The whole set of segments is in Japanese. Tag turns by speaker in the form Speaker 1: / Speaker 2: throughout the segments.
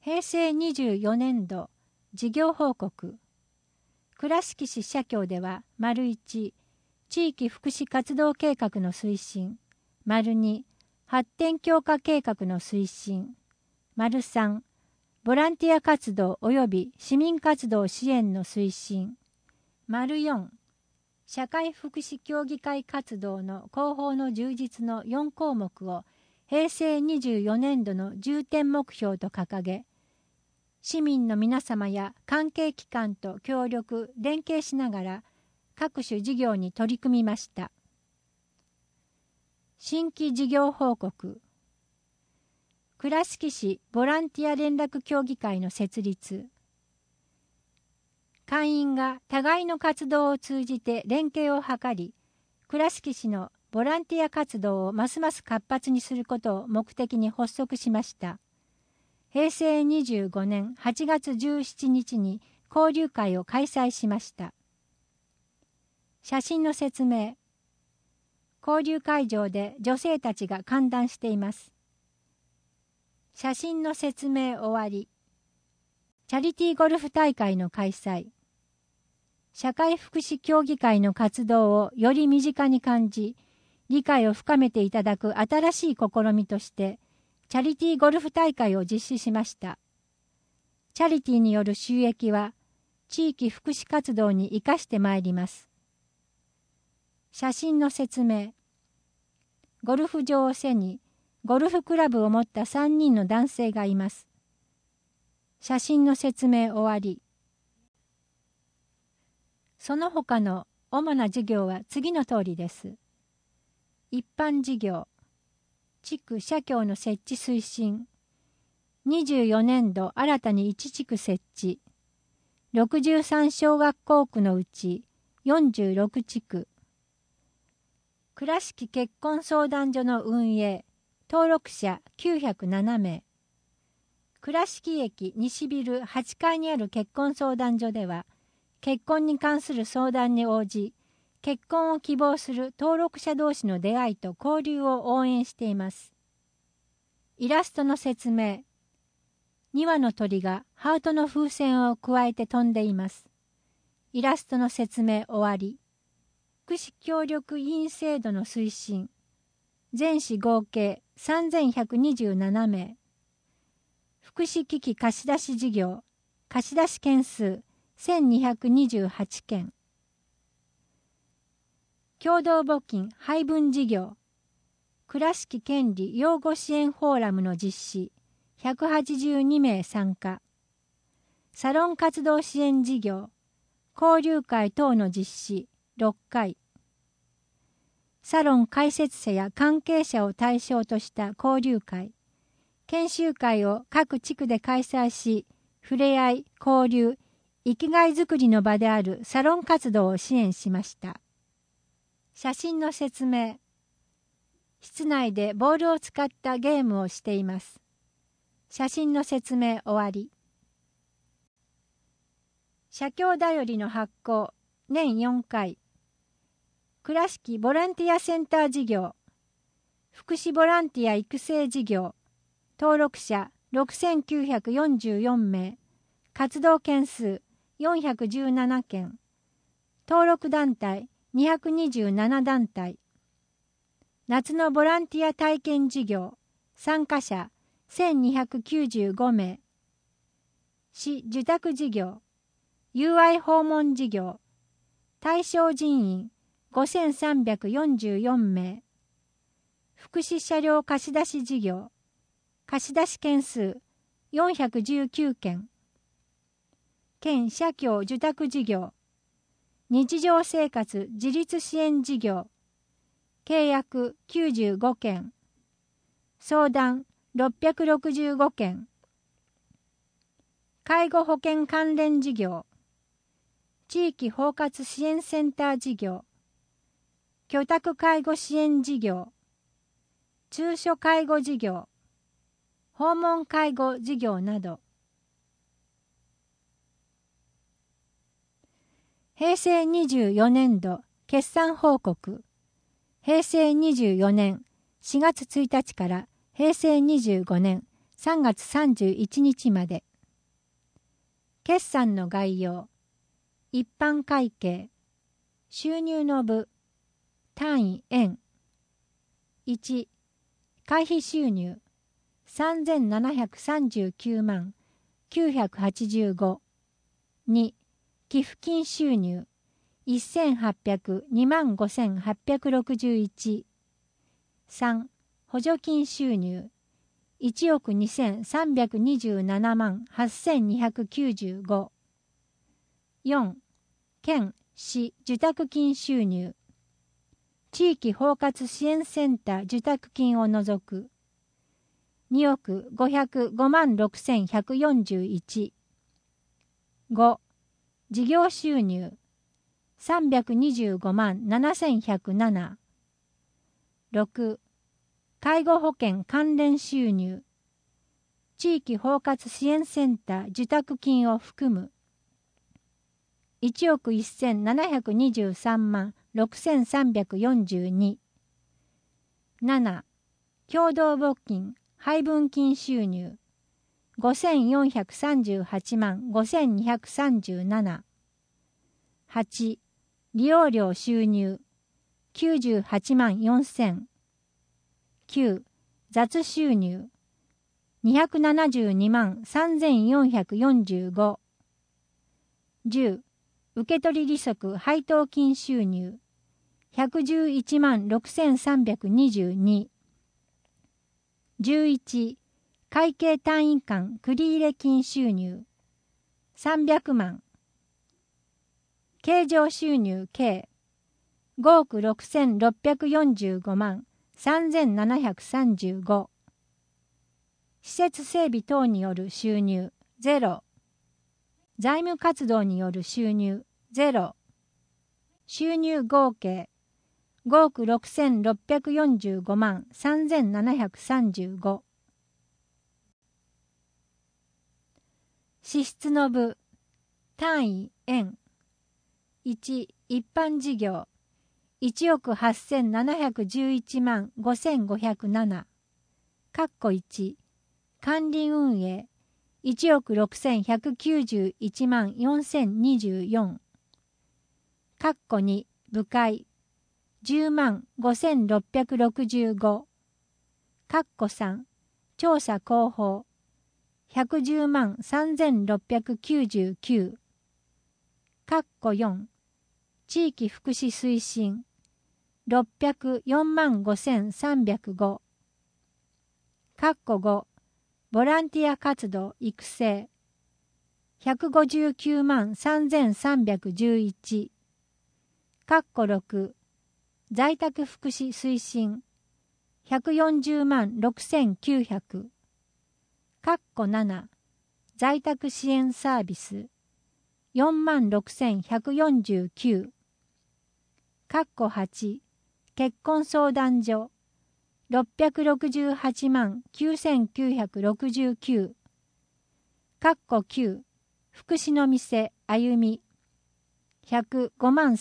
Speaker 1: 平成24年度事業報告。倉敷市社協では、1、地域福祉活動計画の推進、2、発展強化計画の推進、3、ボランティア活動及び市民活動支援の推進、4、社会福祉協議会活動の広報の充実の4項目を平成24年度の重点目標と掲げ、市民の皆様や関係機関と協力・連携しながら各種事業に取り組みました。新規事業報告。倉敷市ボランティア連絡協議会の設立。会員が互いの活動を通じて連携を図り、倉敷市のボランティア活動をますます活発にすることを目的に発足しました。平成25年8月17日に交流会を開催しました。写真の説明。交流会場で女性たちが歓談しています。写真の説明終わり。チャリティーゴルフ大会の開催。社会福祉協議会の活動をより身近に感じ、理解を深めていただく新しい試みとして、チャリティーゴルフ大会を実施しました。チャリティーによる収益は、地域福祉活動に生かしてまいります。写真の説明。ゴルフ場を背に、ゴルフクラブを持った3人の男性がいます。写真の説明終わり。その他の主な事業は次の通りです。一般事業。地区社協の設置推進。24年度新たに1地区設置。63小学校区のうち46地区。倉敷結婚相談所の運営。登録者907名。倉敷駅西ビル8階にある結婚相談所では、結婚に関する相談に応じ、結婚を希望する登録者同士の出会いと交流を応援しています。イラストの説明。2羽の鳥がハートの風船をくわえて飛んでいます。イラストの説明終わり。福祉協力委員制度の推進。全市合計3127名。福祉機器貸出事業。貸出件数1228件。共同募金配分事業。倉敷権利養護支援フォーラムの実施。182名参加。サロン活動支援事業。交流会等の実施6回。サロン開設者や関係者を対象とした交流会。研修会を各地区で開催し、触れ合い、交流、生きがいづくりの場であるサロン活動を支援しました。写真の説明。室内でボールを使ったゲームをしています。写真の説明終わり。社協だよりの発行、年4回。倉敷ボランティアセンター事業。福祉ボランティア育成事業。登録者6944名。活動件数417件。登録団体227団体。夏のボランティア体験事業。参加者1295名。市受託事業。友愛訪問事業。対象人員5344名。福祉車両貸し出し事業。貸し出し件数419件。県社協受託事業。日常生活自立支援事業。契約95件。相談665件。介護保険関連事業。地域包括支援センター事業。居宅介護支援事業。通所介護事業。訪問介護事業など。平成24年度決算報告。平成24年4月1日から平成25年 3月31日まで。決算の概要。一般会計。収入の部。単位円。1、会費収入。3739万985。2、寄付金収入。1802万5861。3、補助金収入。1億2327万8295。4、県・市受託金収入。地域包括支援センター受託金を除く。2億505万6141。5、事業収入。325万7107。6、介護保険関連収入。地域包括支援センター受託金を含む。1億1723万6342。7、共同募金配分金収入。5438万5237。8、利用料収入。98万4000。9、雑収入。272万3445。10、受取利息配当金収入。111万6322。11、会計単位間繰入金収入。300万。経常収入計。5億6645万3735。施設整備等による収入0。財務活動による収入0。収入合計5億6645万3735。支出の部。単位円。1、一般事業。1億8711万5507。括弧1、管理運営。1億6191万4024。括弧2、部会。10万5665。括弧3、調査広報。110万3699。括弧4、地域福祉推進。604万5305。括弧5、ボランティア活動育成。159万3311。括弧6、在宅福祉推進。140万6900。括弧7、在宅支援サービス。4万6149。括弧8、結婚相談所。668万9969。括弧9、福祉の店歩み。105万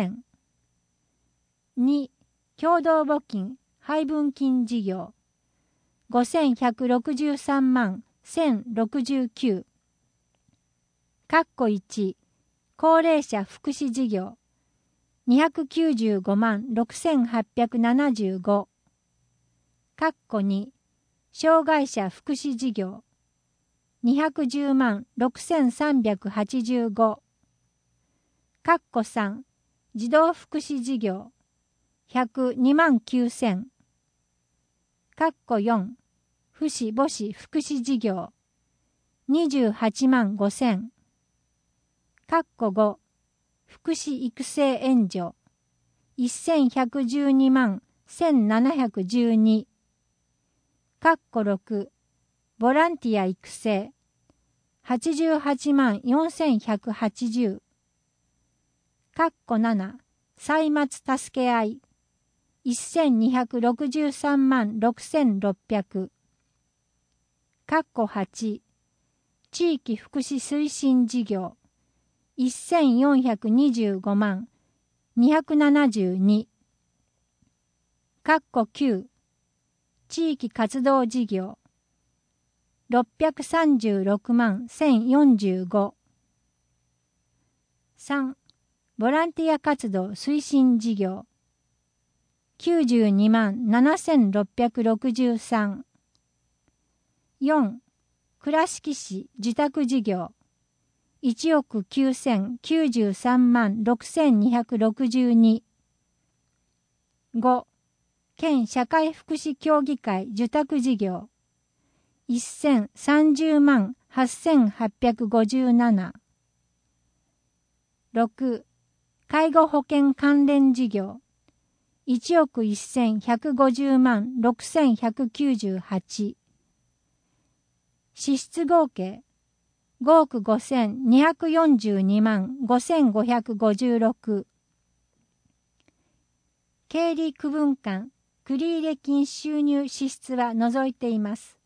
Speaker 1: 3000。2、共同募金配分金事業。5163万1069。括弧1、高齢者福祉事業。295万6875。括弧2、障害者福祉事業。210万6385。括弧3、児童福祉事業。102万9000。括弧4、父子母子福祉事業。28万5000。括弧5、福祉育成援助。1112万1712。括弧6、ボランティア育成。88万4180。括弧7、歳末助け合い。1263万6600。括弧8、地域福祉推進事業。1425万272。括弧9、地域活動事業。 636万1045。3. ボランティア活動推進事業92万7663。4. 倉敷市受託事業1億9093万6262。5. 県社会福祉協議会受託事業1030万8857。6. 介護保険関連事業1億1150万6198。支出合計5億5242万5556。経理区分間繰入金収入支出は除いています。